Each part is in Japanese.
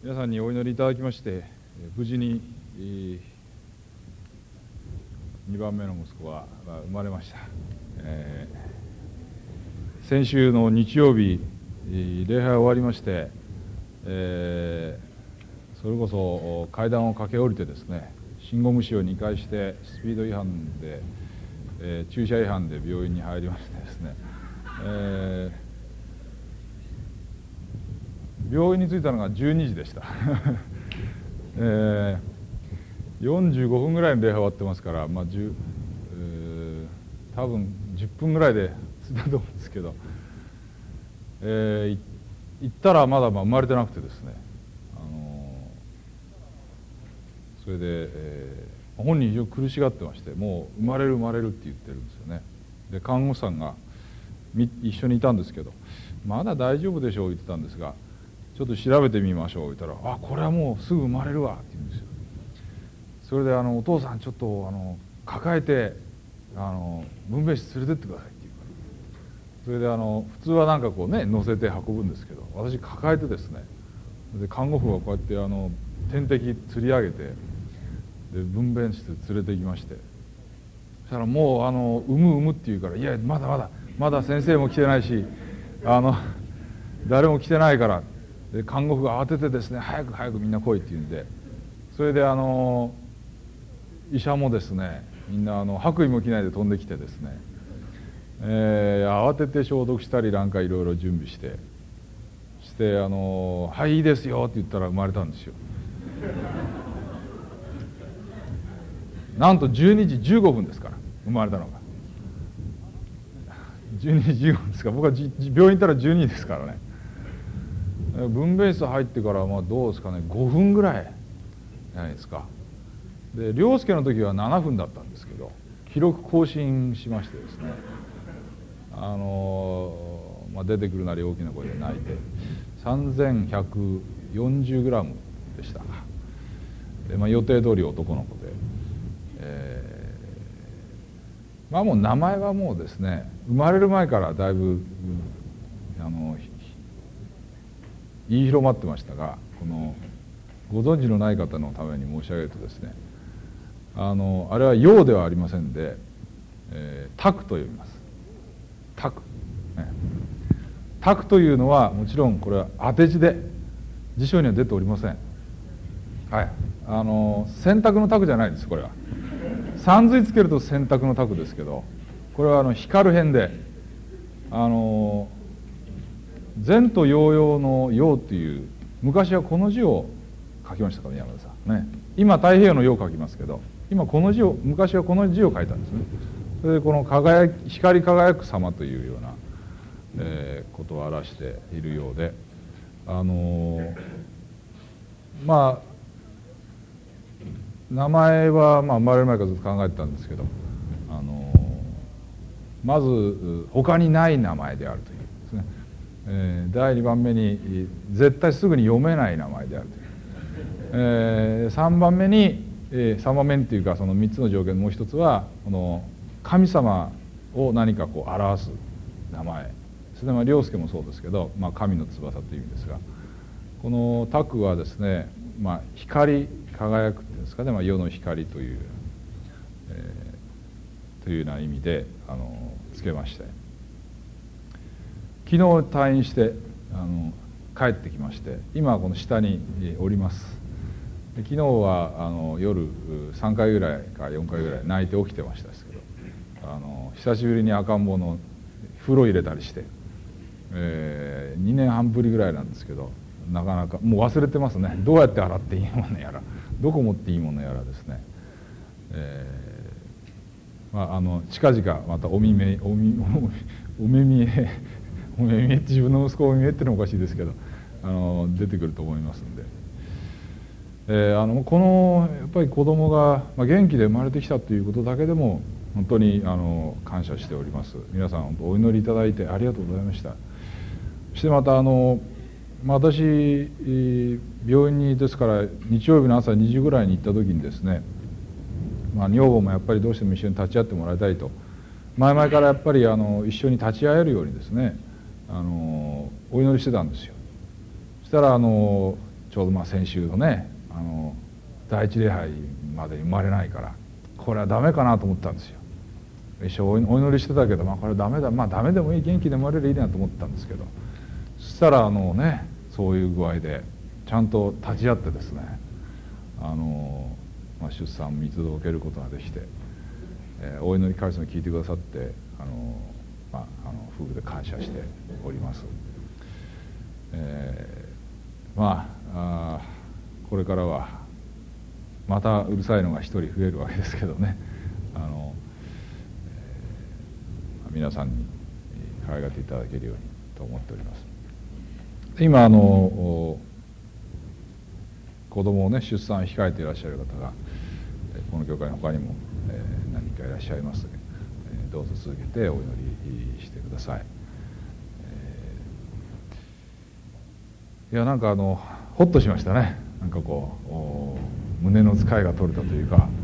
皆さんにお祈りいただきまして無事に2番目の息子が生まれました。先週の日曜日礼拝終わりまして、それこそ階段を駆け下りてですね、信号無視を2回してスピード違反で、駐車違反で病院に入りましてですね、病院に着いたのが12時でした、45分ぐらいの礼拝終わってますから、多分10分ぐらいで着いたと思うんですけど、行ったらまだ生まれてなくてですね、それで、本人非常に苦しがってまして、もう生まれるって言ってるんですよね。で看護師さんが一緒にいたんですけど、まだ大丈夫でしょう言ってたんですが、ちょっと調べてみましょう言ったら、あ、これはもうすぐ生まれるわって言うんですよ。それでお父さんちょっと抱えて分娩室連れてってくださいって言うから、それで普通はなんかこうね乗せて運ぶんですけど、私抱えてですね、で看護婦がこうやって点滴吊り上げて、で分娩室連れて行きまして、そしたらもう産むって言うから、いやまだ先生も来てないし誰も来てないから、で看護婦が慌ててですね、早くみんな来いって言うんで、それで医者もですね、みんな白衣も着ないで飛んできてですね、慌てて消毒したりなんかいろいろ準備してはいいいですよって言ったら生まれたんですよ。なんと12時15分ですから生まれたのが。12時15分ですから、僕は病院行ったら12時ですからね。分娩室入ってからどうですかね、5分ぐらいじゃないですか。で凌介の時は7分だったんですけど、記録更新しましてですね、出てくるなり大きな声で泣いて 3140 グラムでした。で、予定通り男の子で、もう名前はもうですね、生まれる前からだいぶ言い広まってましたが、ご存知のない方のために申し上げるとですね、あれは陽ではありませんで、託と呼びます。託、託というのはもちろんこれは当て字で辞書には出ておりません。はい、洗濯の託じゃないです。これはさんずいつけると洗濯の託ですけど、これは光る辺で前途洋々の洋っていう、昔はこの字を書きましたからね、山田さんね。今太平洋の洋を書きますけど、昔はこの字を書いたんですね。それでこの光り輝く様というような、ことを表しているようで、名前は生まれる前からずっと考えてたんですけど、まず他にない名前であるというですね、第2番目に絶対すぐに読めない名前であるという、3番目にというか、その3つの条件、もう一つはこの神様を何かこう表す名前、それで凌介もそうですけど、神の翼という意味ですが、この託はですね、光り輝くっていうんですかね、世の光という、というような意味でつけまして、昨日退院して帰ってきまして、今はこの下におります。で昨日は夜3回ぐらいか4回ぐらい泣いて起きてましたですけど、久しぶりに赤ん坊の風呂入れたりして、2年半ぶりぐらいなんですけど、なかなかもう忘れてますね。どうやって洗っていいものやら、どこ持っていいものやらですね、近々またお目見えって自分の息子をお目見えってのもおかしいですけど、出てくると思いますんで、このやっぱり子供が元気で生まれてきたということだけでも本当に感謝しております。皆さん本当お祈りいただいてありがとうございました。そしてまた私病院にですから日曜日の朝2時ぐらいに行った時にですね、女房もやっぱりどうしても一緒に立ち会ってもらいたいと、前々からやっぱり一緒に立ち会えるようにですねお祈りしてたんですよ。そしたらちょちょうど先週のね第一礼拝まで生まれないからこれはダメかなと思ったんですよ。一生お祈りしてたけど、これダメだ、ダメでもいい、元気で生まれるいいなと思ったんですけど、そしたらそういう具合でちゃんと立ち会ってですね、出産見届けることができて、お祈り神様聞いてくださって夫婦で感謝しております。これからはまたうるさいのが一人増えるわけですけどね、皆さんに可愛がっていただけるようにと思っております。今子供をね出産を控えていらっしゃる方がこの教会の他にも何人かいらっしゃいますので、どうぞ続けてお祈りしてください。いやほっとしましたね。胸の疲れが取れたというか、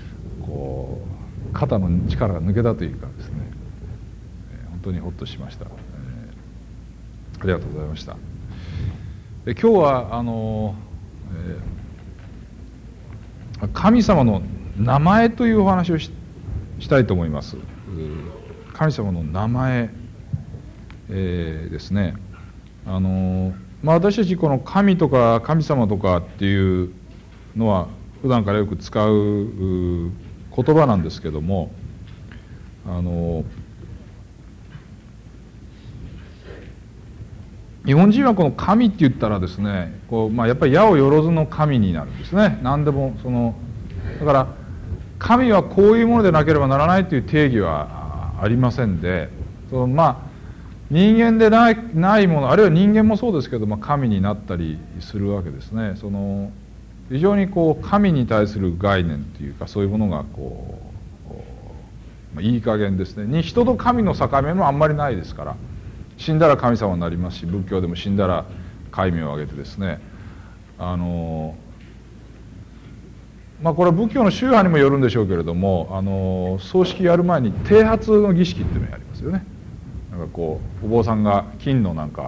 肩の力が抜けたというかですね、本当にほっとしました。ありがとうございました。今日は神様の名前というお話をしたいと思います。神様の名前、ですね。私たちこの神とか神様とかっていうのは普段からよく使う言葉なんですけども、日本人はこの神って言ったらですね、やっぱり矢をよろずの神になるんですね。何でもだから神はこういうものでなければならないという定義はありませんで、人間でないもの、あるいは人間もそうですけど、神になったりするわけですね。非常に神に対する概念というか、そういうものがいい加減ですね。人と神の境目もあんまりないですから、死んだら神様になりますし、仏教でも死んだら戒名を挙げてですね、これは仏教の宗派にもよるんでしょうけれども、葬式やる前に剃髪の儀式っていうのをやりますよね。お坊さんが金のなん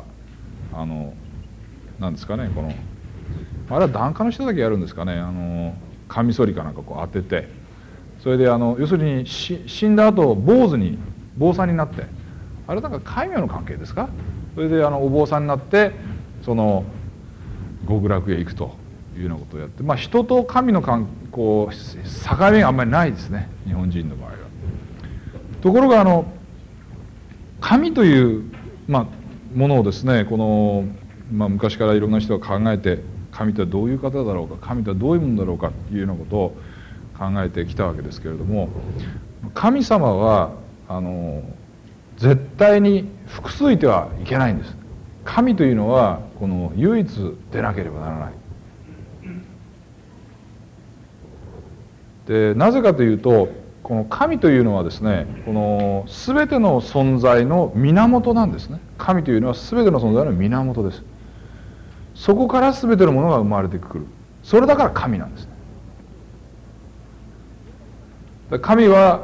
ですかね、あれは檀家の人だけやるんですかね、カミソリかなんか当てて、それで要するに死んだ後坊さんになって、あれ戒名の関係ですか、それでお坊さんになって極楽へ行くというようなことをやって、人と神の境目があんまりないですね、日本人の場合は。ところが神という、ものをですね、昔からいろんな人が考えて、神とはどういう方だろうか、神とはどういうものだろうかというようなことを考えてきたわけですけれども、神様は絶対に複数いてはいけないんです。神というのは唯一でなければならない。でなぜかというと、この神というのはですね、全ての存在の源なんですね。神というのは全ての存在の源です。そこから全てのものが生まれてくる。それだから神なんですね。神は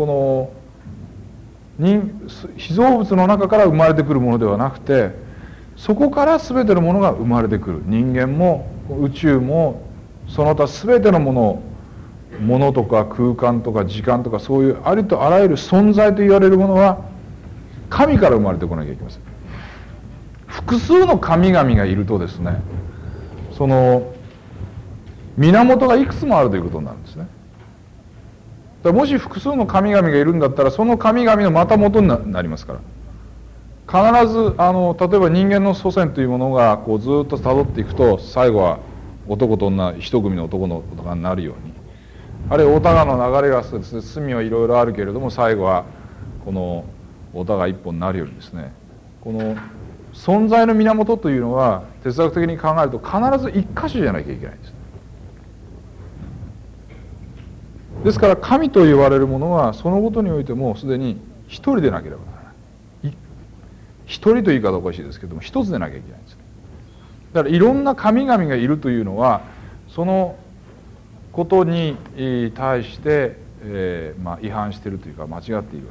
被造物の中から生まれてくるものではなくて、そこから全てのものが生まれてくる。人間も宇宙もその他全てのものとか空間とか時間とか、そういうありとあらゆる存在と言われるものは神から生まれてこなきゃいけません。複数の神々がいるとですね、源がいくつもあるということになるんですね。だからもし複数の神々がいるんだったら、その神々のまた元になりますから、必ず例えば人間の祖先というものがずっと辿っていくと、最後は男と女一組の男の子になるように、あるいはお互いの流れが隅はいろいろあるけれども、最後はお互い一本になるようにですね、存在の源というのは哲学的に考えると必ず一箇所じゃなきゃいけないんです。ですから神と言われるものはそのことにおいてもすでに一人でなければならない。一人という言い方おかしいですけども、一つでなきゃいけないんです。だからいろんな神々がいるというのは、そのことに対して違反しているというか、間違っているわけです。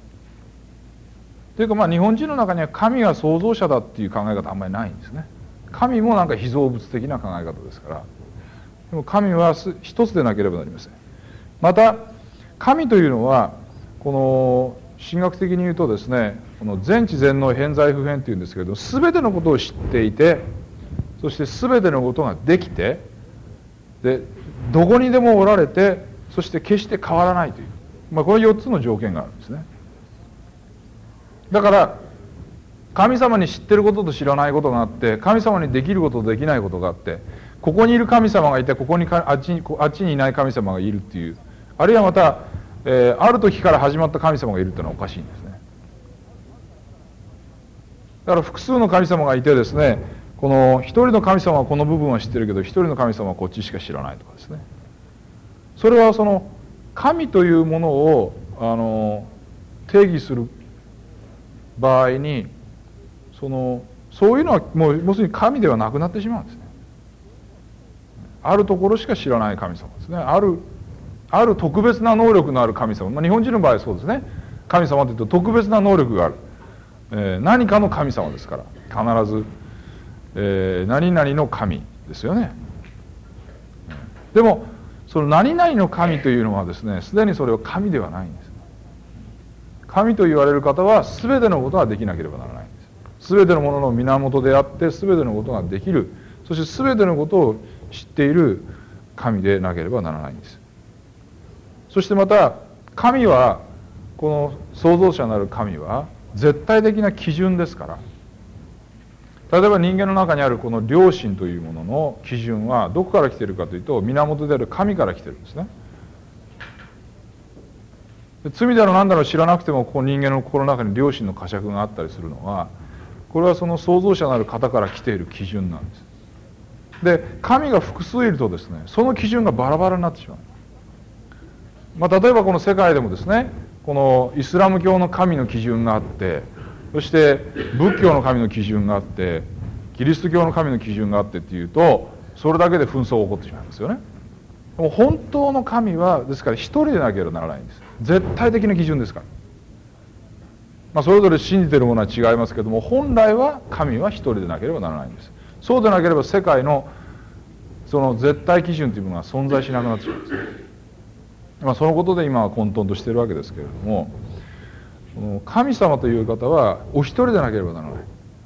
というか日本人の中には神が創造者だっていう考え方あんまりないんですね。 神もなんか被造物的な考え方ですから。でも神は一つでなければなりません。また神というのはこの神学的に言うとですね、この全知全能偏在不変というんですけれども、全てのことを知っていて、そして全てのことができて、でどこにでもおられて、そして決して変わらないという、これ4つの条件があるんですね。だから神様に知ってることと知らないことがあって、神様にできることとできないことがあって、ここにいる神様がいて、ここにあっちにいない神様がいるっていう、あるいはまた、ある時から始まった神様がいるっていうのはおかしいんですね。だから複数の神様がいてですね、この一人の神様はこの部分は知ってるけど、一人の神様はこっちしか知らないとかですね。それはその神というものを定義する場合に、そういうのはもう要するに神ではなくなってしまうんですね。あるところしか知らない神様ですね。ある特別な能力のある神様、日本人の場合はそうですね。神様というと特別な能力がある、何かの神様ですから、必ず、何々の神ですよね。でもその何々の神というのはですね、すでにそれは神ではないんです。神と言われる方は全てのことができなければならないんです。全てのものの源であって、全てのことができる、そして全てのことを知っている神でなければならないんです。そしてまた神は、この創造者なる神は絶対的な基準ですから、例えば人間の中にあるこの良心というものの基準はどこから来ているかというと、源である神から来ているんですね。罪だろう何だろう知らなくても、この人間の心の中に良心の呵責があったりするのは、これはその創造者なる方から来ている基準なんです。で神が複数いるとですね、その基準がバラバラになってしまう。例えばこの世界でもですね、このイスラム教の神の基準があって、そして仏教の神の基準があって、キリスト教の神の基準があってっていうと、それだけで紛争が起こってしまいますよね。でも本当の神はですから一人でなければならないんです。絶対的な基準ですから。それぞれ信じているものは違いますけども、本来は神は一人でなければならないんです。そうでなければ世界のその絶対基準というものが存在しなくなってしまうんです。そのことで今は混沌としているわけですけれども、神様という方はお一人でなければならない。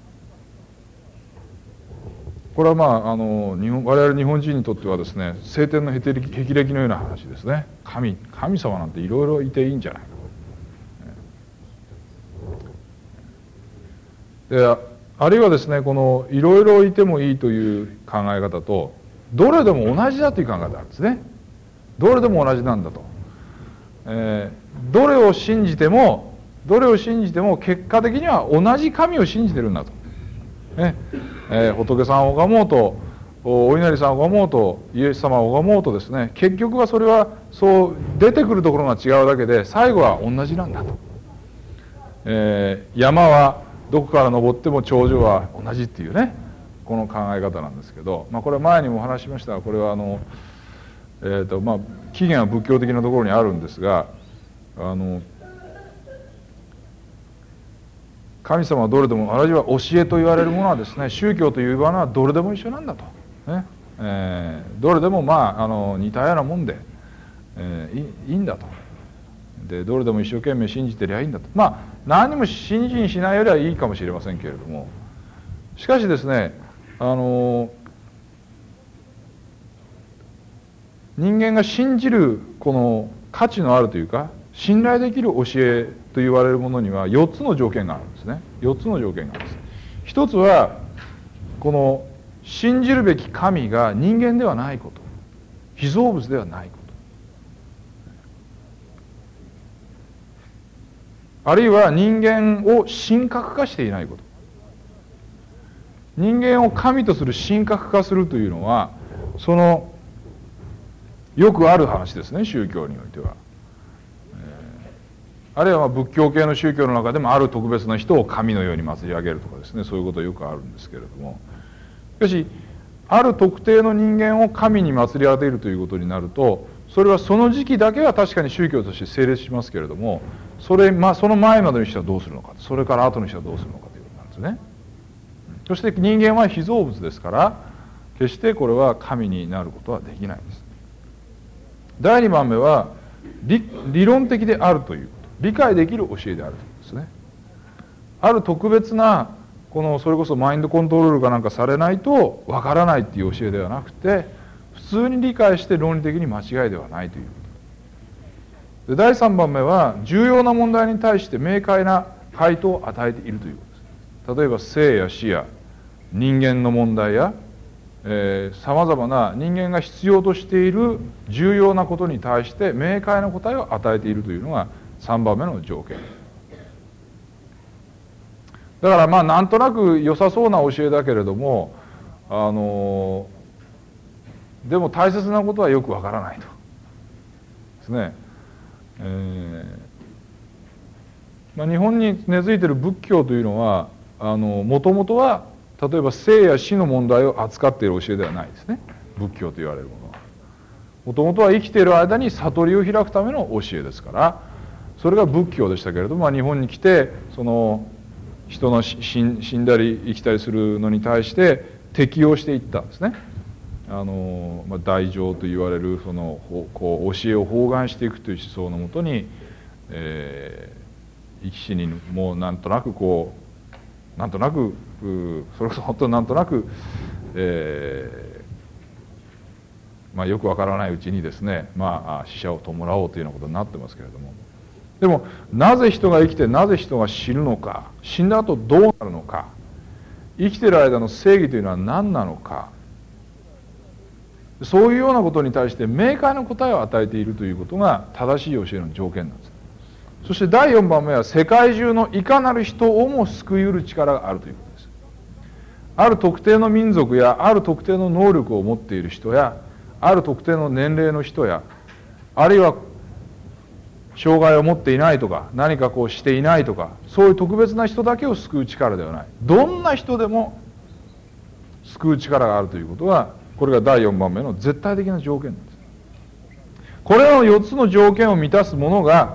これは我々日本人にとってはですね、聖典の霹靂のような話ですね。神様なんていろいろいていいんじゃないか。であるいはですね、このいろいろいてもいいという考え方と、どれでも同じだという考え方があるんですね。どれでも同じなんだと。どれを信じても結果的には同じ神を信じてるんだと。仏さんを拝もうと、お稲荷さんを拝もうと、イエス様を拝もうとですね、結局はそれはそう出てくるところが違うだけで、最後は同じなんだと。山はどこから登っても頂上は同じっていうね、この考え方なんですけど、これは前にもお話ししましたが、これは起源は仏教的なところにあるんですが、神様はどれでも、あるいは教えと言われるものはですね、宗教というものはどれでも一緒なんだと、ねどれでも似たようなもんで、いいんだと。でどれでも一生懸命信じてりゃいいんだと。何も信心しないよりはいいかもしれませんけれども、しかしですね、人間が信じるこの価値のあるというか、信頼できる教えと言われるものには4つの条件があるんですね。4つの条件があるんです。一つは、この信じるべき神が人間ではないこと、被造物ではないこと、あるいは人間を神格化していないこと。人間を神とする神格化するというのは、よくある話ですね、宗教においては。あるいは仏教系の宗教の中でも、ある特別な人を神のように祀り上げるとかですね、そういうことはよくあるんですけれども、しかしある特定の人間を神に祀り上げるということになると、それはその時期だけは確かに宗教として成立しますけれども、その前までの人はどうするのか、それから後の人はどうするのかということなんですね。 そして人間は被造物ですから、決してこれは神になることはできないんです。第2番目は理論的であるということ、理解できる教えであるということですね。ある特別なそれこそマインドコントロールかなんかされないとわからないっていう教えではなくて、普通に理解して論理的に間違いではないということ。で、第3番目は重要な問題に対して明快な回答を与えているということです。例えば生や死や人間の問題やさまざまな人間が必要としている重要なことに対して明快な答えを与えているというのが3番目の条件。だからなんとなく良さそうな教えだけれども、でも大切なことはよくわからないとですね。日本に根付いている仏教というのはもともとは例えば生や死の問題を扱っている教えではないですね。仏教と言われるものはもともとは生きている間に悟りを開くための教えですから、それが仏教でしたけれども、日本に来て人の死んだり生きたりするのに対して適応していったんですね。大乗と言われる教えを包含していくという思想のもとに、生き死にもなんとなくそれこそ本当になんとなく、よくわからないうちにですね、死者を弔おうというようなことになってますけれども、でもなぜ人が生きてなぜ人が死ぬのか、死んだ後どうなるのか、生きている間の正義というのは何なのか、そういうようなことに対して明快な答えを与えているということが正しい教えの条件なんです。そして第4番目は世界中のいかなる人をも救い得る力があるということです。ある特定の民族やある特定の能力を持っている人やある特定の年齢の人や、あるいは障害を持っていないとか何かしていないとか、そういう特別な人だけを救う力ではない、どんな人でも救う力があるということが、これが第4番目の絶対的な条件なんです。これらの4つの条件を満たすものが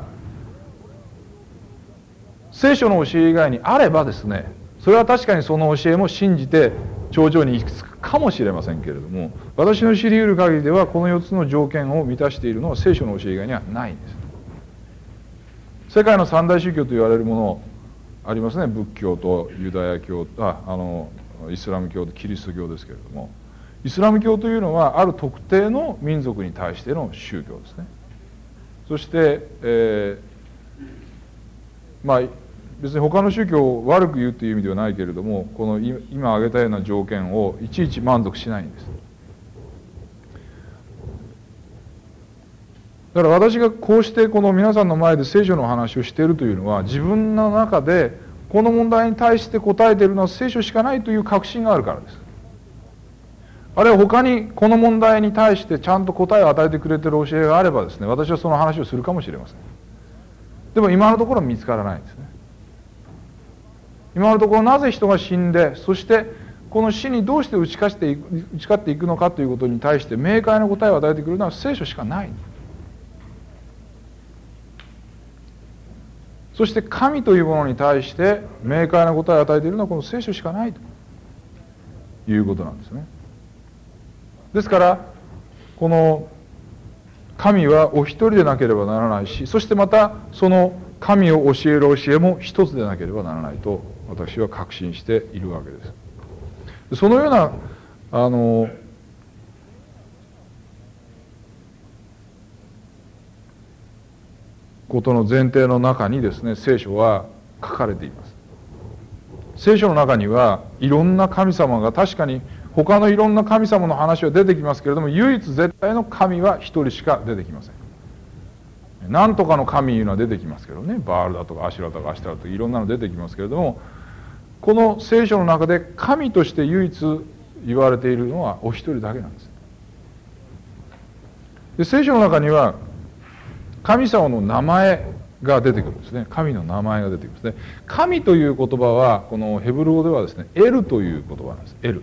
聖書の教え以外にあればですね、それは確かにその教えも信じて頂上に行き着くかもしれませんけれども、私の知り得る限りではこの4つの条件を満たしているのは聖書の教え以外にはないんです。世界の三大宗教と言われるものありますね。仏教とユダヤ教とイスラム教とキリスト教ですけれども、イスラム教というのはある特定の民族に対しての宗教ですね。そして、別に他の宗教を悪く言うという意味ではないけれども、この今挙げたような条件をいちいち満足しないんです。だから私がこうしてこの皆さんの前で聖書の話をしているというのは、自分の中でこの問題に対して答えているのは聖書しかないという確信があるからです。あるいは他にこの問題に対してちゃんと答えを与えてくれている教えがあればですね、私はその話をするかもしれません。でも今のところ見つからないんですね。今のところなぜ人が死んで、そしてこの死にどうして打ち勝っていくのかということに対して明快な答えを与えてくれるのは聖書しかない。そして神というものに対して明快な答えを与えているのはこの聖書しかないということなんですね。ですからこの神はお一人でなければならないし、そしてまたその神を教える教えも一つでなければならないと私は確信しているわけです。そのようなことの前提の中にですね、聖書は書かれています。聖書の中にはいろんな神様が、確かに他のいろんな神様の話は出てきますけれども、唯一絶対の神は一人しか出てきません。何とかの神いうのは出てきますけどね、バールだとかアシュラとかアシュタラとかいろんなの出てきますけれども、この聖書の中で神として唯一言われているのはお一人だけなんです。で、聖書の中には神様の名前が出てくるんですね。神の名前が出てくるんですね。神という言葉はこのヘブル語ではですね、エルという言葉なんです。エル。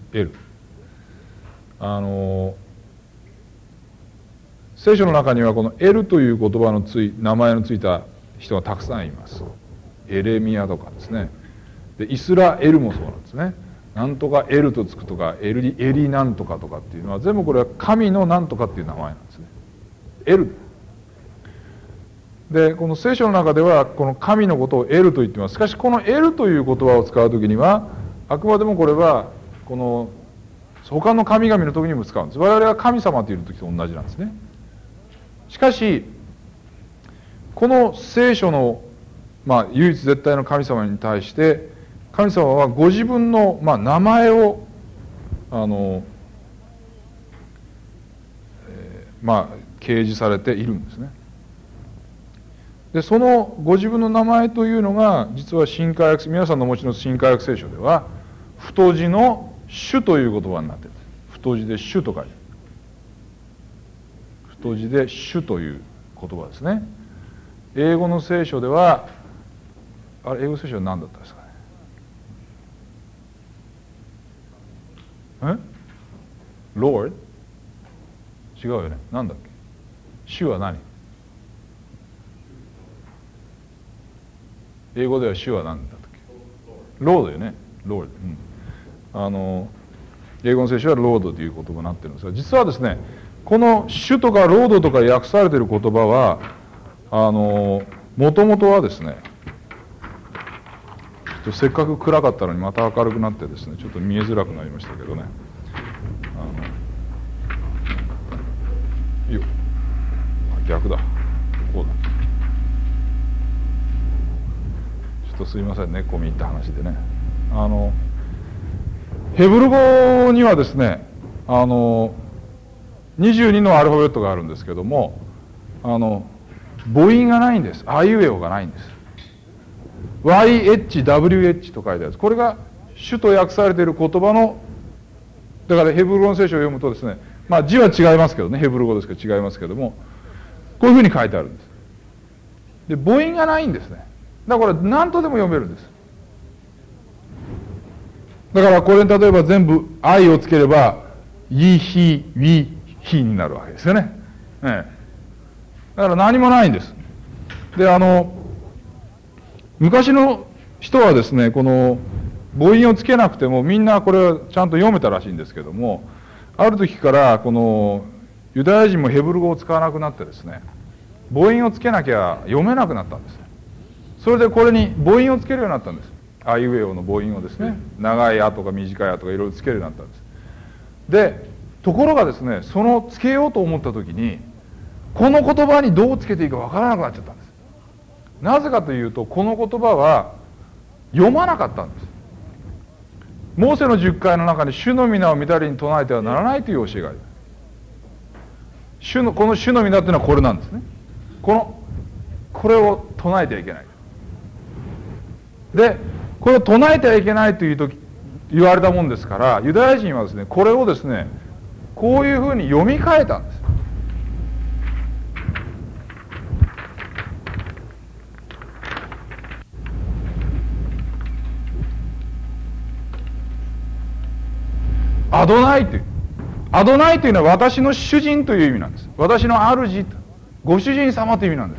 聖書の中にはこのエルという言葉の名前のついた人がたくさんいます。エレミヤとかですね。でイスラエルもそうなんですね。 なんとかエルとつくとかエリなんとかとかっていうのは全部これは神のなんとかっていう名前なんですね。エルで、この聖書の中ではこの神のことをエルと言ってます。しかしこのエルという言葉を使うときにはあくまでもこれはこの他の神々の時にも使うんです。我々は神様という時と同じなんですね。しかしこの聖書の唯一絶対の神様に対して神様はご自分の名前を掲示されているんですね。でそのご自分の名前というのが実は新海訳、皆さんのお持ちの新海訳聖書では太字の主という言葉になっているんです。太字で主と書いてある。太字で主という言葉ですね。英語の聖書では英語聖書は何だったですかね。Lord？ 違うよね。何だっけ。主は何？英語では主は何だったっけ。ロードよね。ロード。英語の聖書はロードという言葉になってるんですが、実はですね、この主とかロードとか訳されている言葉はもともとはですね、せっかく暗かったのにまた明るくなってですね、ちょっと見えづらくなりましたけどね。いいよ。逆だ。こうだ。ちょっとすいませんね、込み入った話でね。ヘブル語にはですね、22のアルファベットがあるんですけども、母音がないんです。あいうえおがないんです。YHWH と書いてあるんです。これが主と訳されている言葉の、だからヘブル語の聖書を読むとですね、字は違いますけどね、ヘブル語ですけど違いますけども、こういうふうに書いてあるんです。で、母音がないんですね。だから何とでも読めるんです。だからこれに例えば全部愛をつければ、イヒ、ウィ、ヒになるわけですよね。だから何もないんです。で、昔の人はですね、この母音をつけなくてもみんなこれをちゃんと読めたらしいんですけども、ある時からこのユダヤ人もヘブル語を使わなくなってですね、母音をつけなきゃ読めなくなったんです。それでこれに母音をつけるようになったんです。あいうえおの母音をですね、長いあとか短いあとかいろいろつけるようになったんです。で、ところがですね、そのつけようと思った時に、この言葉にどうつけていいかわからなくなっちゃったんです。なぜかというと、この言葉は読まなかったんです。モーセの10回の中に主の皆を御たりに唱えてはならないという教えがあります。この主の皆というのはこれなんですね。これを唱えてはいけない。で、これを唱えてはいけないという時言われたもんですから、ユダヤ人はですね、これをですね、こういうふうに読み替えたんです。アドナイという。アドナイというのは私の主人という意味なんです。私の主、ご主人様という意味なんです。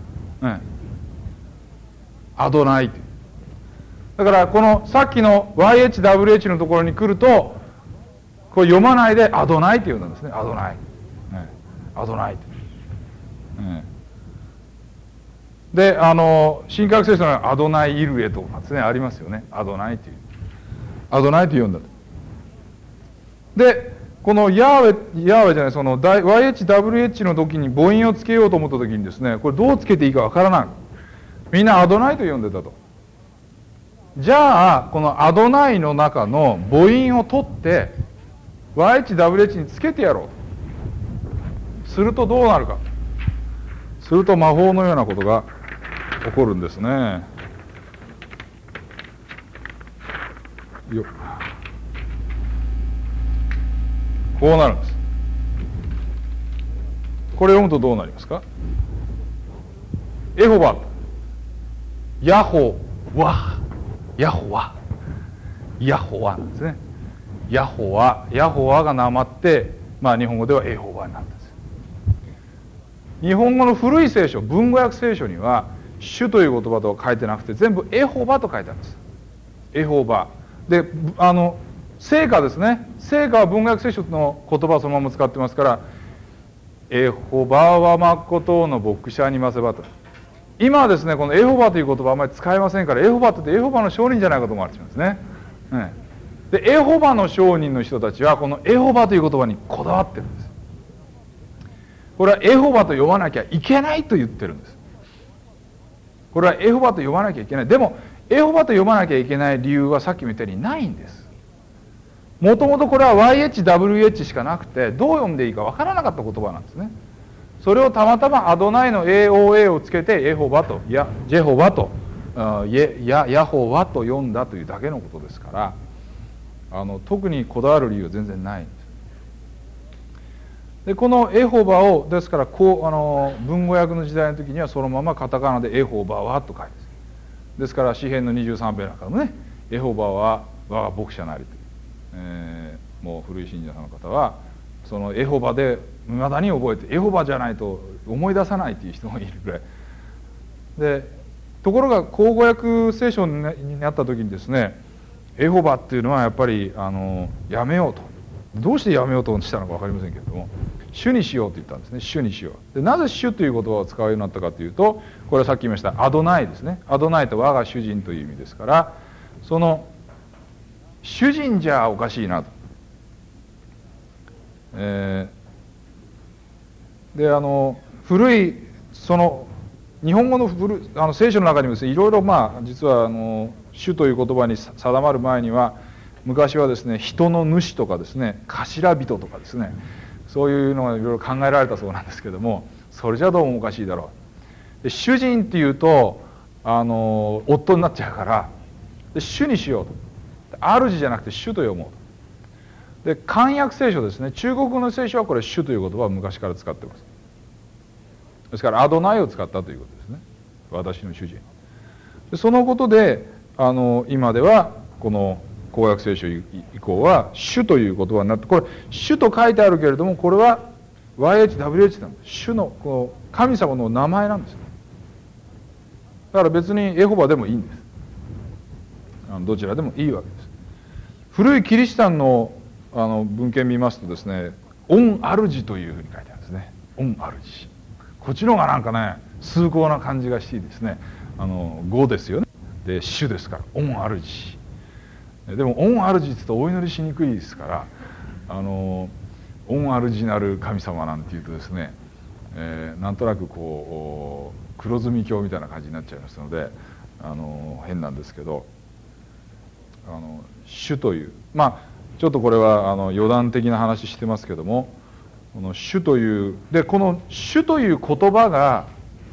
アドナイという。だからこのさっきの YHWH のところに来ると、これ読まないでアドナイって言うんですね。アドナイ。アドナイ。で、新科学聖書のアドナイイルエとかですね、ありますよね。アドナイっていう。アドナイって言うんだと。で、このヤーウェじゃない、その YHWH の時に母音をつけようと思った時にですね、これどうつけていいかわからない。みんなアドナイと呼んでたと。じゃあ、このアドナイの中の母音を取って、YHWH につけてやろう。するとどうなるか。すると魔法のようなことが起こるんですね。よっ。こうなるんです。これ読むとどうなりますか？エホバ、ヤホワ、ヤホワ、ヤホワなんですね。ヤホワがなまって、日本語ではエホバになったんです。日本語の古い聖書、文語訳聖書には主という言葉とは書いてなくて全部エホバと書いてあるんです。エホバ、 で聖歌ですね。聖歌は文学聖書の言葉をそのまま使ってますから、エホバはまことの牧者にませばと。今はですね、このエホバという言葉はあまり使えませんから、エホバって言ってエホバの証人じゃないかと思われてしまうんですね。で、エホバの証人の人たちはこのエホバという言葉にこだわってるんです。これはエホバと呼ばなきゃいけないと言ってるんです。これはエホバと呼ばなきゃいけない。でもエホバと呼ばなきゃいけない理由はさっきも言ったようにないんです。もともとこれは YHWH しかなくて、どう読んでいいかわからなかった言葉なんですね。それをたまたまアドナイの AOA をつけてエホバと、ジェホバと、ヤホワと読んだというだけのことですから、特にこだわる理由は全然ないんです。でこのエホバをですから文語訳の時代の時にはそのままカタカナでエホバはと書いてですから詩編の23編なんかもね、エホバは我が牧者なりという、もう古い信者の方はそのエホバでいまだに覚えて、エホバじゃないと思い出さないという人もいるぐらいで、ところが口語訳聖書になった時にですね、エホバっていうのはやっぱりやめようと。どうしてやめようとしたのか分かりませんけれども、主にしようと言ったんですね。主にしよう。でなぜ主という言葉を使うようになったかというと、これはさっき言いましたアドナイですね。アドナイと我が主人という意味ですから、その主人じゃおかしいなと。で古いその日本語の聖書の中にもですね、いろいろ実は主という言葉に定まる前には、昔はですね、人の主とかですね、頭人とかですね、そういうのがいろいろ考えられたそうなんですけども、それじゃどうもおかしいだろう。で主人っていうと夫になっちゃうから、で主にしようと。主じゃなくて主と読もうと。で漢訳聖書ですね、中国語の聖書はこれ主という言葉を昔から使ってます。ですからアドナイを使ったということですね。私の主人。でそのことで今ではこの口訳聖書以降は主という言葉になって、これ主と書いてあるけれども、これは YHWH なんです。主のこの神様の名前なんです。だから別にエホバでもいいんです。どちらでもいいわけです。古いキリシタンの文献見ますとですね、御主というふうに書いてあるんですね。御主。こっちの方がなんかね、崇高な感じがしてですね、語ですよね。で主ですから御主。でも御主って言うとお祈りしにくいですから、御主なる神様なんていうとですね、なんとなくこう黒住教みたいな感じになっちゃいますので変なんですけど、主というちょっとこれは余談的な話してますけども、この主というでこの主という言葉が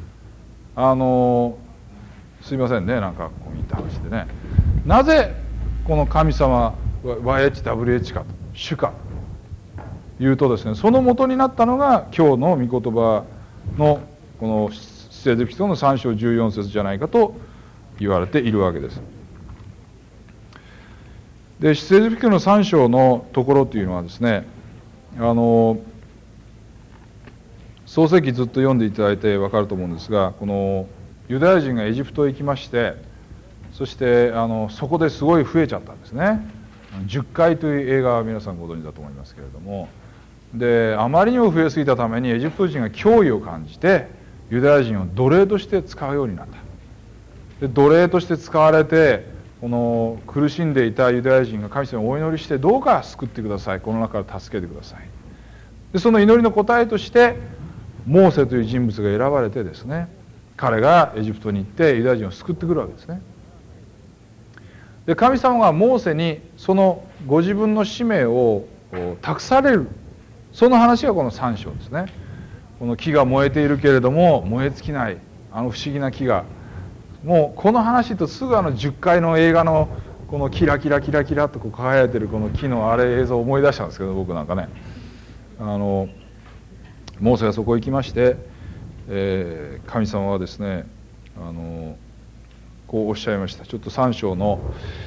すいませんね、なんかこういった話でね、なぜこの神様 YHWH かと主かというとですね、その元になったのが今日の御言葉のこの出エジプトの3章14節じゃないかと言われているわけです。で出エジプトの3章のところというのはですね、創世記ずっと読んでいただいて分かると思うんですが、このユダヤ人がエジプトへ行きまして、そしてそこですごい増えちゃったんですね。10回という映画は皆さんご存知だと思いますけれども、であまりにも増えすぎたためにエジプト人が脅威を感じてユダヤ人を奴隷として使うようになった。で奴隷として使われて、この苦しんでいたユダヤ人が神様にお祈りして、どうか救ってください、この中から助けてください。でその祈りの答えとしてモーセという人物が選ばれてですね、彼がエジプトに行ってユダヤ人を救ってくるわけですね。で神様がモーセにそのご自分の使命を託される、その話がこの3章ですね。この木が燃えているけれども燃え尽きない、不思議な木が、もうこの話とすぐ10回の映画のこのキラキラキラキラとこう輝いてるこの木の映像を思い出したんですけど、僕なんかね、モーセがそこへ行きまして、神様はですねこうおっしゃいました。ちょっと3章の、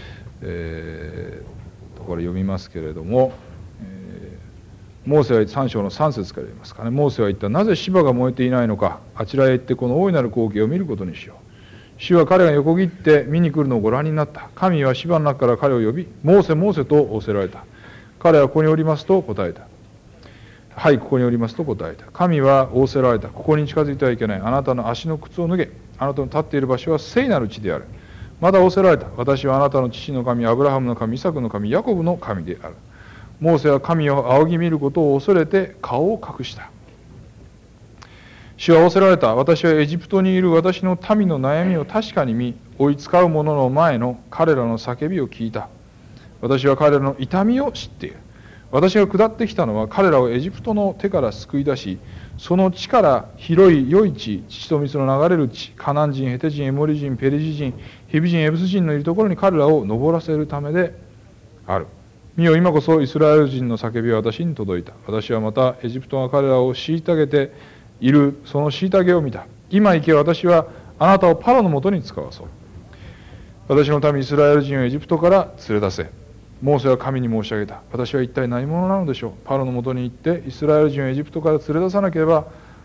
ところ読みますけれども、モーセは3章の3節から言いますかね。モーセは言った。なぜ芝が燃えていないのか。あちらへ行ってこの大いなる光景を見ることにしよう。 主は彼が横切って見に来るのをご覧になった。神は芝の中から彼を呼び、モーセ、モーセと仰せられた。彼はここにおりますと答えた。はい、ここにおりますと答えた。神は仰せられた。ここに近づいてはいけない。あなたの足の靴を脱げ。あなたの立っている場所は聖なる地である。また仰せられた。私はあなたの父の神、アブラハムの神、イサクの神、ヤコブの神である。モーセは神を仰ぎ見ることを恐れて顔を隠した。主は仰せられた。私はエジプトにいる私の民の悩みを確かに見、追いつかう者の前の彼らの叫びを聞いた。私は彼らの痛みを知っている。私が下ってきたのは彼らをエジプトの手から救い出し、その地から広い良い地、乳と水の流れる地、カナン人、ヘテ人、エモリ人、ペリジ人、ヒビ人、エブス人のいるところに彼らを登らせるためである。見よ、今こそイスラエル人の叫びは私に届いた。私はまたエジプトが彼らを虐げているその虐げを見た。今行け、私はあなたをパロのもとに使わそう。私の民イスラエル人をエジプトから連れ出せ。モーセは神に申し上げた。私は一体何者なのでしょう。パロのもとに行ってイスラエル人をエジプトから連れ出さなければ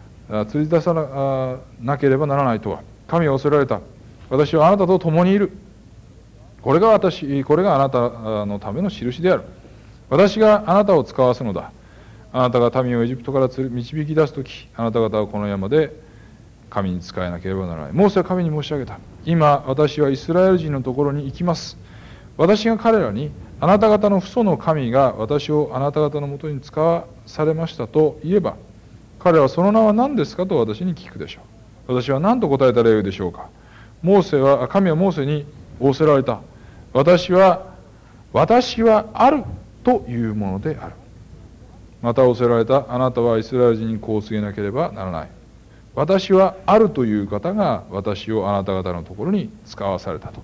ならないとは。神は仰せられた。私はあなたと共にいる。これがあなたのための印である。私があなたを使わすのだ。あなたが民をエジプトから導き出すとき、あなた方はこの山で神に仕えなければならない。モーセは神に申し上げた。今私はイスラエル人のところに行きます。私が彼らに、あなた方の父祖の神が私をあなた方のもとに使わされましたと言えば、彼はその名は何ですかと私に聞くでしょう。私は何と答えたらよいでしょうか。神はモーセに仰せられた。私はあるというものである。また仰せられた。あなたはイスラエル人にこう告げなければならない。私はあるという方が私をあなた方のところに使わされたと。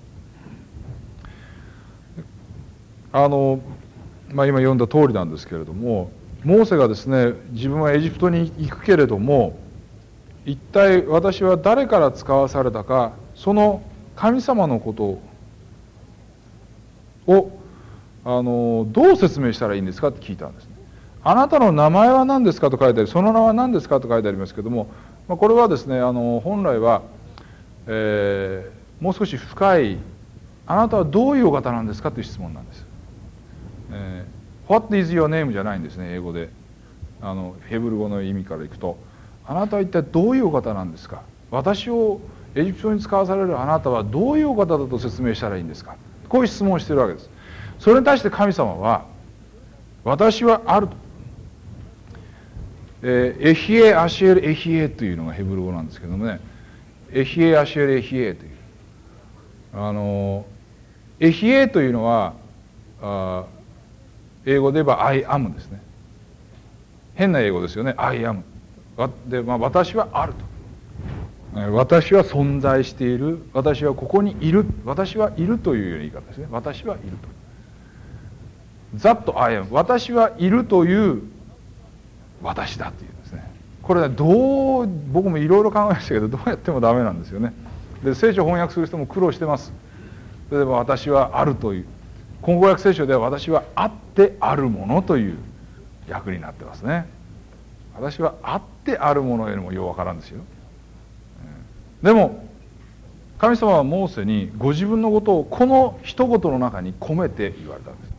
今読んだ通りなんですけれども、モーセがですね、自分はエジプトに行くけれども、一体私は誰から使わされたか、その神様のことをどう説明したらいいんですかって聞いたんですね。あなたの名前は何ですかと書いてあり、その名は何ですかと書いてありますけども、これはですね、本来は、もう少し深い、あなたはどういうお方なんですかという質問なんです。What is your name じゃないんですね、英語で。ヘブル語の意味からいくと、あなたは一体どういうお方なんですか。私をエジプトに使わされるあなたはどういうお方だと説明したらいいんですか。こういう質問をしているわけです。それに対して神様は、私はあると。エヒエ・アシエル・エヒエというのがヘブル語なんですけどもね、エヒエ・アシエル・エヒエという。エヒエというのは、英語で言えば I am ですね。変な英語ですよね。I am。で、私はあると。私は存在している。私はここにいる。私はいるという言い方ですね。私はいると。That I am。私はいるという私だというんですね。これね、僕もいろいろ考えましたけど、どうやってもダメなんですよね。で、聖書を翻訳する人も苦労してます。例えば私はあるという。混合訳聖書では私はあってあるものという訳になってますね。私はあってあるものよりもようわからんですよ。でも神様はモーセにご自分のことをこの一言の中に込めて言われたんです。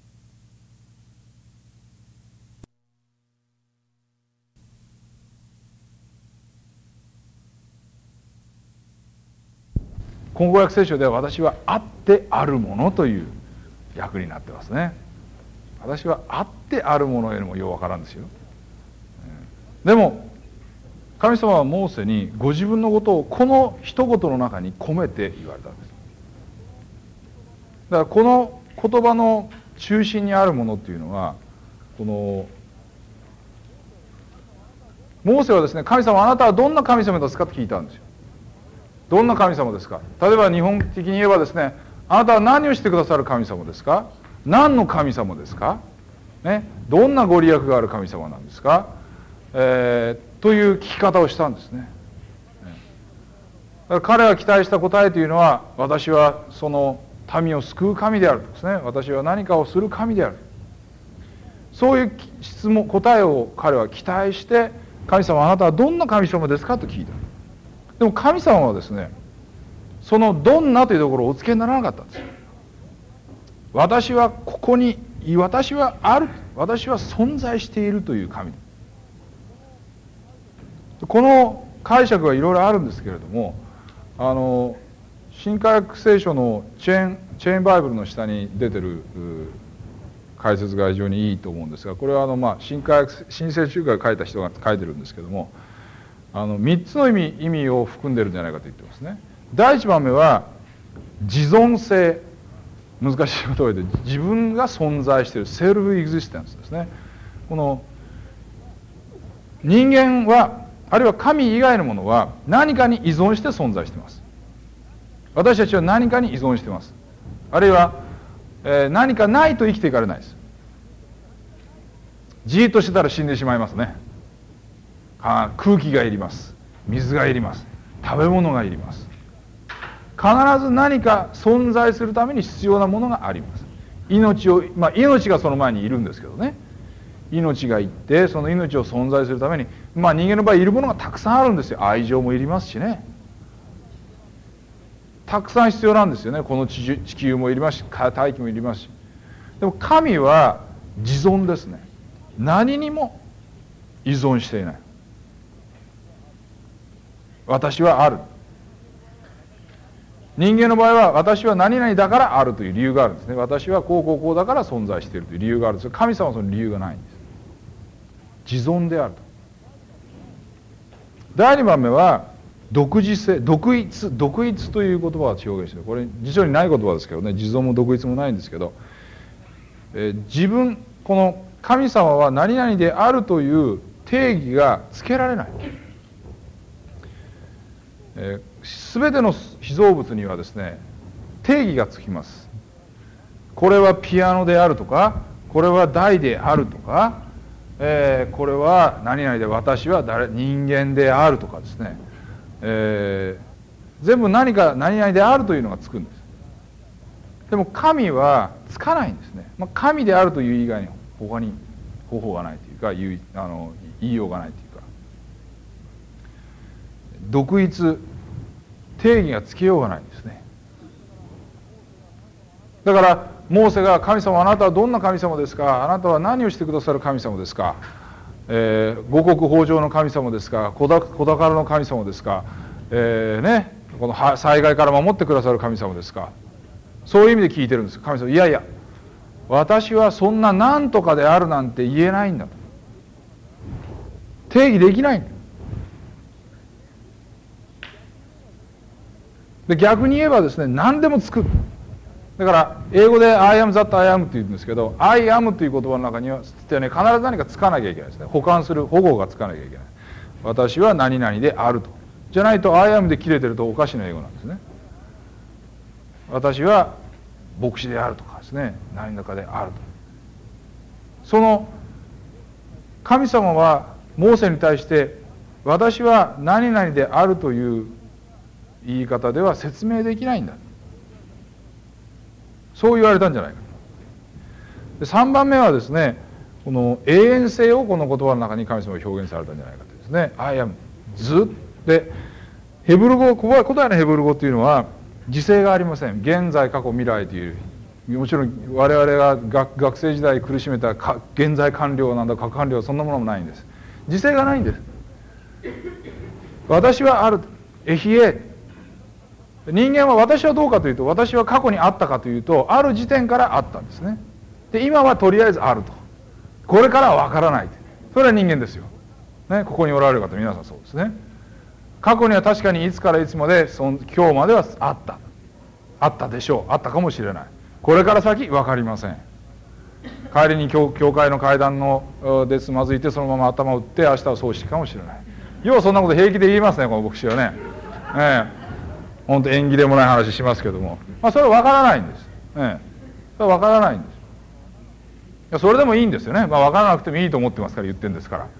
混合訳聖書では私はあってあるものという訳になってますね。私はあってあるものよりもようわからんですよ。でも神様はモーセにご自分のことをこの一言の中に込めて言われたんです。だからこの言葉の中心にあるものっていうのは、このモーセはですね、神様あなたはどんな神様ですかって聞いたんですよ。どんな神様ですか。例えば日本的に言えばですね、あなたは何をしてくださる神様ですか。何の神様ですか、ね、どんなご利益がある神様なんですか、という聞き方をしたんですね。だから彼が期待した答えというのは、私はその民を救う神であるですね。私は何かをする神である。そういう答えを彼は期待して、神様あなたはどんな神様ですかと聞いた。でも神様はですね、 そのどんなというところをお付けにならなかったんです。私はここに、私はある、私は存在しているという神。この解釈はいろいろあるんですけれども、新科学聖書のチェーンバイブルの下に出てる解説が非常にいいと思うんですが、これは新聖宗教が書いた人が書いてるんですけども、3つの意味を含んでるんじゃないかと言ってますね。第1番目は自存性、難しい言葉で自分が存在しているセルフエグジステンスですね。この人間はあるいは神以外のものは何かに依存して存在しています。私たちは何かに依存しています。あるいは、何かないと生きていかれないです。じーっとしてたら死んでしまいますね。空気がいります。水がいります。食べ物がいります。必ず何か存在するために必要なものがあります。命がその前にいるんですけどね。命がいて、その命を存在するために、人間の場合いるものがたくさんあるんですよ。愛情もいりますしね。たくさん必要なんですよね。この地球もいりますし、大気もいりますし。でも神は自存ですね。何にも依存していない。私はある。人間の場合は私は何々だからあるという理由があるんですね。私はこうだから存在しているという理由があるんですが、神様はその理由がないんです。自存であると。第2番目は独自性、独一という言葉を表現している。これ辞書にない言葉ですけどね、自存も独立もないんですけど、この神様は何々であるという定義がつけられない。すべての被造物にはですね、定義がつきます。これはピアノであるとか、これは台であるとか、これは何々で私は人間であるとかですね、全部何々であるというのがつくんです。でも神はつかないんですね。神であるという以外に他に方法がないというか、言いようがないというか、独一、定義がつけようがないんですね。だからモーセが、神様あなたはどんな神様ですか、あなたは何をしてくださる神様ですか、五穀豊穣の神様ですか、子宝の神様ですか、この災害から守ってくださる神様ですか、そういう意味で聞いてるんです。神様、いやいや、私はそんな何とかであるなんて言えないんだと。定義できないんだ。で、逆に言えばですね、何でも作る。だから英語で I am that I am って言うんですけど、 I am という言葉の中には必ず何かつかなきゃいけないですね。保護がつかなきゃいけない。私は何々であると。じゃないと I am で切れてるとおかしな英語なんですね。私は牧師であるとかですね、何らかであると。その神様はモーセに対して、私は何々であるという言い方では説明できないんだ、そう言われたんじゃないか。で、3番目はですね、この永遠性をこの言葉の中に神様が表現されたんじゃないかとですね。I am ずで、ヘブル語、古代のヘブル語というのは時制がありません。現在、過去、未来という、もちろん我々が学生時代苦しめた現在完了なんだ、過去完了、そんなものもないんです。時制がないんです。私はある、エヒエ。人間は私はどうかというと、私は過去にあったかというと、ある時点からあったんですね。で、今はとりあえずあると。これからはわからない。それは人間ですよ。ね、ここにおられる方皆さんそうですね。過去には確かにいつからいつまで今日まではあった。あったでしょう。あったかもしれない。これから先わかりません。帰りに教会の階段でつまずいてそのまま頭を打って明日は葬式かもしれない。要はそんなこと平気で言いますね、この牧師はね。本当縁起でもない話しますけども、それは分からないんです。それは分からないんです。それでもいいんですよね。分からなくてもいいと思ってますから言ってるんですから。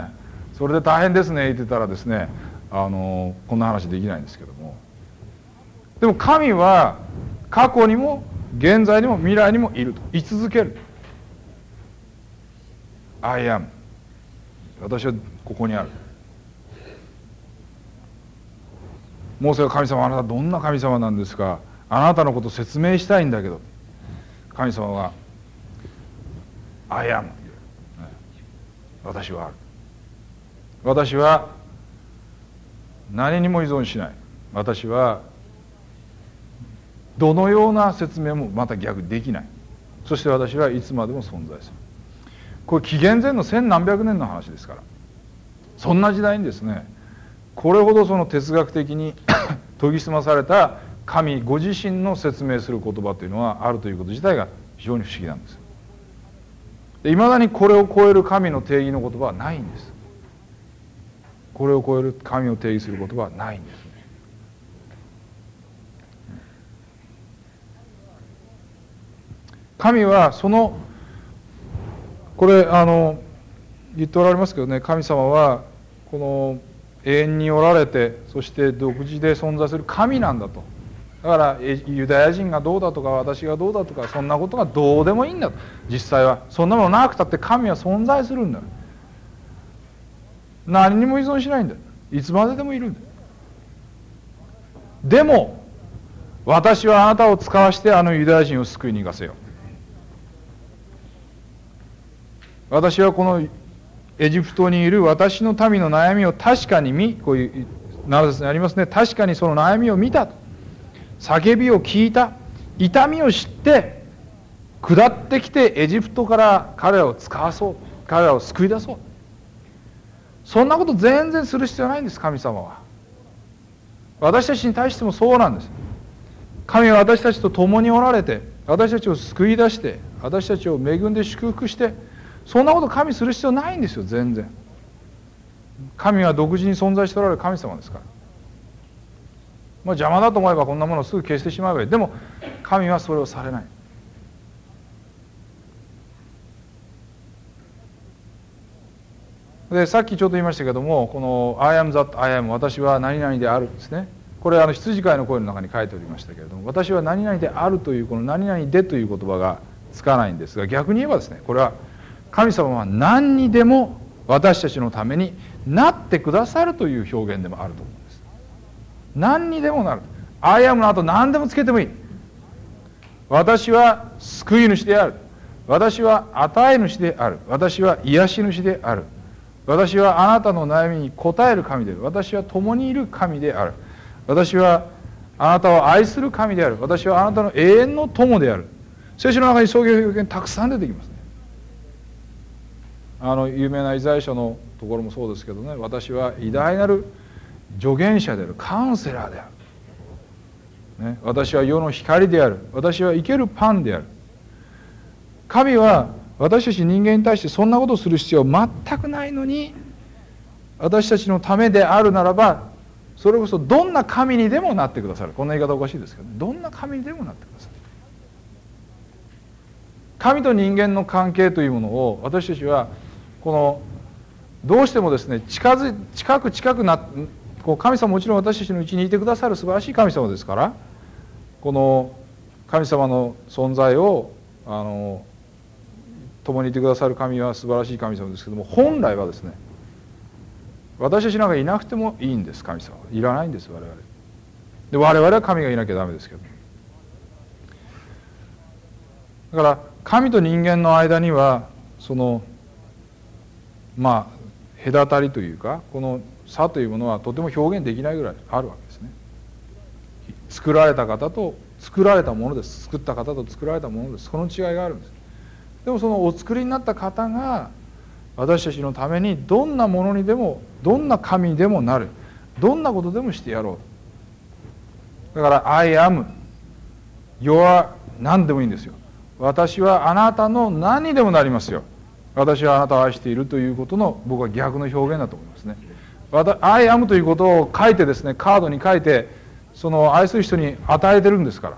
それで大変ですね言ってたらですね、こんな話できないんですけども。でも神は過去にも現在にも未来にもいると。居続ける。I am。私はここにある。 モーセが神様、あなたどんな神様なんですか、あなたのことを説明したいんだけど、神様は「I am」私はある。私は何にも依存しない。私はどのような説明もまた逆にできない。そして私はいつまでも存在する。これ紀元前の千何百年の話ですから、そんな時代にですね、これほどその哲学的に研ぎ澄まされた神ご自身の説明する言葉というのはあるということ自体が非常に不思議なんです。いまだにこれを超える神の定義の言葉はないんです。これを超える神を定義する言葉はないんですね。神はそのこれ言っておられますけどね、神様はこの永遠におられて、そして独自で存在する神なんだと。だからユダヤ人がどうだとか私がどうだとかそんなことがどうでもいいんだと。実際はそんなものなくたって神は存在するんだ。何にも依存しないんだ。いつまででもいるんだ。でも私はあなたを使わしてあのユダヤ人を救いに行かせよう。私はこのエジプトにいる私の民の悩みを確かに見、こういう7節にありますね、確かにその悩みを見た、叫びを聞いた、痛みを知って下ってきてエジプトから彼らを使わそう、彼らを救い出そう。そんなこと全然する必要ないんです。神様は私たちに対してもそうなんです。神は私たちと共におられて、私たちを救い出して、私たちを恵んで祝福して、そんなこと神する必要ないんですよ。全然。神は独自に存在しておられる神様ですから。邪魔だと思えばこんなものをすぐ消してしまえばいい。でも神はそれをされない。でさっきちょっと言いましたけども、この I am that I am、 私は何々であるですね、これ羊飼いの声の中に書いておりましたけれども、私は何々であるというこの何々でという言葉がつかないんですが、逆に言えばですね、これは神様は何にでも私たちのためになってくださるという表現でもあると思うんです。何にでもなる。I amの後何でもつけてもいい。私は救い主である。私は与え主である。私は癒し主である。私はあなたの悩みに応える神である。私は共にいる神である。私はあなたを愛する神である。私はあなたの永遠の友である。聖書の中にそういう表現たくさん出てきますね。有名なイザヤ書のところもそうですけどね、私は偉大なる助言者である、カウンセラーである、ね、私は世の光である、私は生けるパンである。神は私たち人間に対してそんなことをする必要は全くないのに、私たちのためであるならば、それこそどんな神にでもなってくださる。こんな言い方おかしいですけど、ね、どんな神にでもなってくださる。神と人間の関係というものを私たちはこのどうしてもですね、近くなこう神様もちろん私たちのうちにいてくださる素晴らしい神様ですから、この神様の存在を共にいてくださる神は素晴らしい神様ですけども、本来はですね、私たちなんかいなくてもいいんです。神様はいらないんです。我々で、我々は神がいなきゃダメですけど、だから神と人間の間にはその隔たりというか、この差というものはとても表現できないぐらいあるわけですね。作られた方と作られたものです。作った方と作られたものです。この違いがあるんです。でもそのお作りになった方が私たちのためにどんなものにでも、どんな神にでもなる、どんなことでもしてやろう。だから I am your 何でもいいんですよ。私はあなたの何にでもなりますよ。私はあなたを愛しているということの僕は逆の表現だと思いますね。I am ということを書いてですね、カードに書いてその愛する人に与えてるんですから。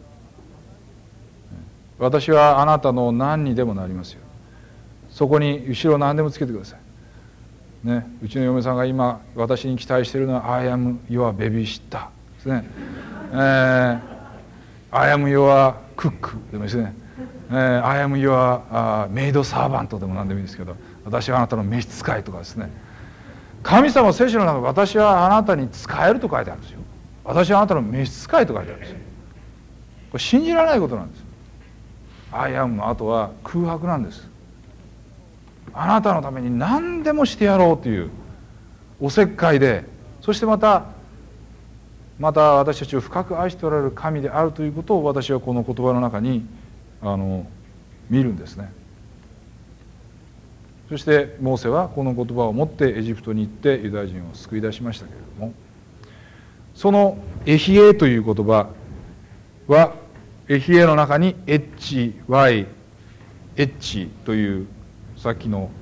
私はあなたの何にでもなりますよ。そこに後ろ何でもつけてください。ね、うちの嫁さんが今私に期待しているのは I am your babysitter ですね。I am your cook でもいいですね。I am your maid servant でも何でもいいですけど、私はあなたの召使いとかですね。神様聖書の中で私はあなたに使えると書いてあるんですよ。 私はあなたの召使いと書いてあるんですよ。これ信じられないことなんです。アイアムの後は空白なんです。あなたのために何でもしてやろうというおせっかいで、そしてまた私たちを深く愛しておられる神であるということを私はこの言葉の中に見るんですね。そしてモーセはこの言葉を持ってエジプトに行ってユダヤ人を救い出しましたけれども、そのエヒエという言葉はエヒエの中にエッチ、ワイ、エッチというさっきの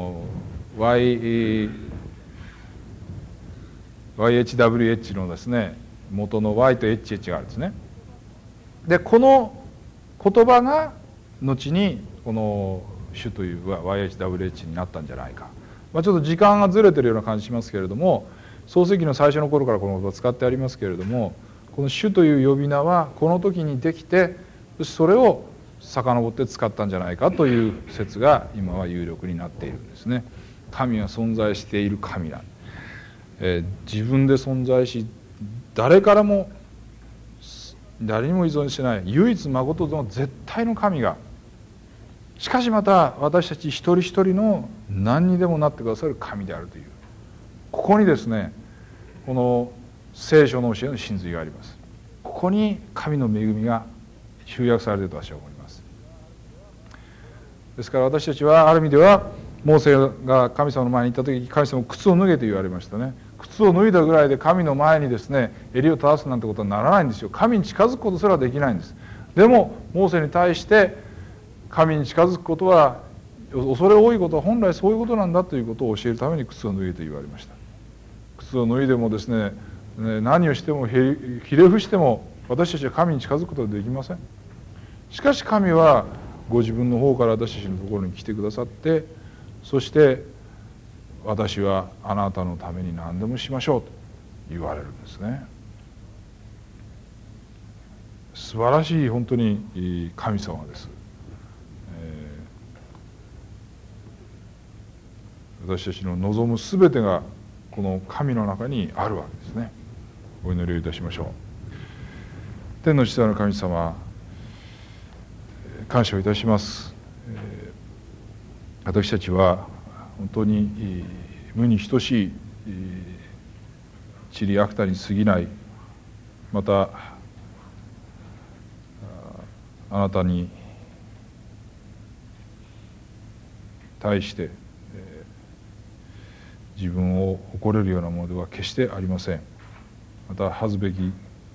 YHWH のですね元の Y と HH があるんですね。でこの言葉が後にこの主という YHWH になったんじゃないか、ちょっと時間がずれてるような感じしますけれども、創世記の最初の頃からこの言葉を使ってありますけれども、この主という呼び名はこの時にできて、それを遡って使ったんじゃないかという説が今は有力になっているんですね。神は存在している神なん、自分で存在し誰にも依存しない唯一まことの絶対の神が、しかしまた私たち一人一人の何にでもなってくださる神であるという、ここにですねこの聖書の教えの真髄があります。ここに神の恵みが集約されていると私は思います。ですから私たちはある意味ではモーセが神様の前に行った時、神様靴を脱げと言われましたね。靴を脱いだぐらいで神の前にですね襟を正すなんてことはならないんですよ。神に近づくことすらできないんです。でもモーセに対して神に近づくことは、恐れ多いことは本来そういうことなんだということを教えるために靴を脱げと言われました。靴を脱いでもですね何をしてもひれ伏しても私たちは神に近づくことはできません。しかし神はご自分の方から私たちのところに来てくださって、そして私はあなたのために何でもしましょうと言われるんですね。素晴らしい本当に神様です。私たちの望むすべてがこの神の中にあるわけですね。お祈りをいたしましょう。天の父なる神様、感謝をいたします。私たちは本当に無に等しい塵芥に過ぎない、またあなたに対して自分を誇れるようなものでは決してありません。また恥ずべき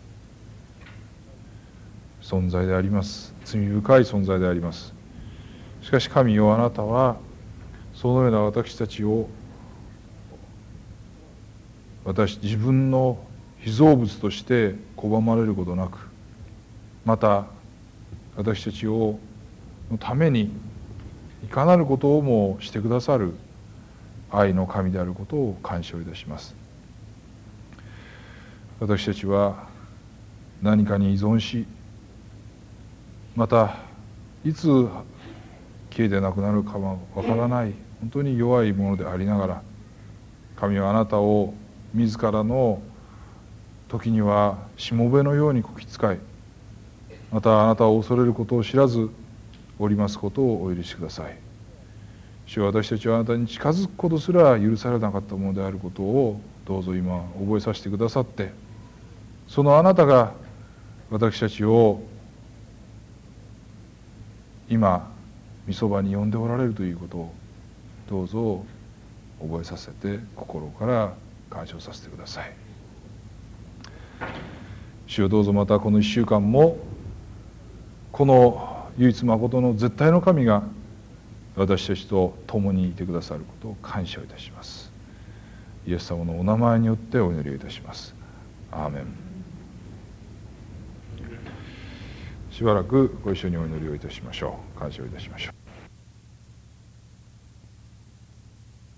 存在であります。罪深い存在であります。しかし神よ、あなたはそのような私たちを自分の被造物として拒まれることなく、また私たちのためにいかなることをもしてくださる愛の神であることを感謝いたします。私たちは何かに依存し、またいつ消えてなくなるかはわからない本当に弱いものでありながら、神はあなたを自らの時にはしもべのようにこき使い、またあなたを恐れることを知らずおりますことをお許しください。主は私たちはあなたに近づくことすら許されなかったものであることをどうぞ今覚えさせてくださって、そのあなたが私たちを今御そばに呼んでおられるということをどうぞ覚えさせて心から感謝させてください。主よ、どうぞまたこの1週間もこの唯一まことの絶対の神が私たちと共にいてくださることを感謝いたします。イエス様のお名前によってお祈りいたします。アーメン。しばらくご一緒にお祈りをいたしましょう。感謝をいたしましょう。